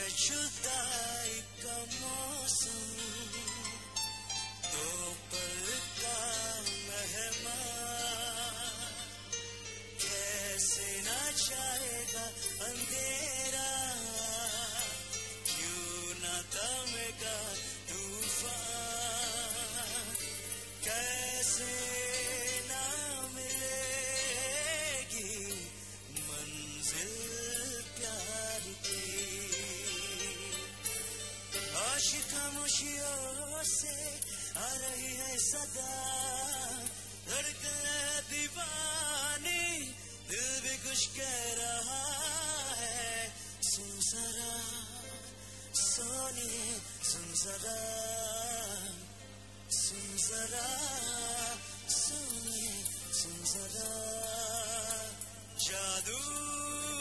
जुदाई का मौसम, दो पल का मेहमान, कैसे न जाएगा अंधेरा, क्यों न थमेगा तूफान, कैसे न मिलेगी मंजिल प्यार की। आशिक खामोशियों से आ रही है सदा, धड़कन दीवानी, दिल भी कुछ कह रहा है। सुन जरा सोनिए, सुन जरा, सुन जरा सोनिए, सुन जरा, जादू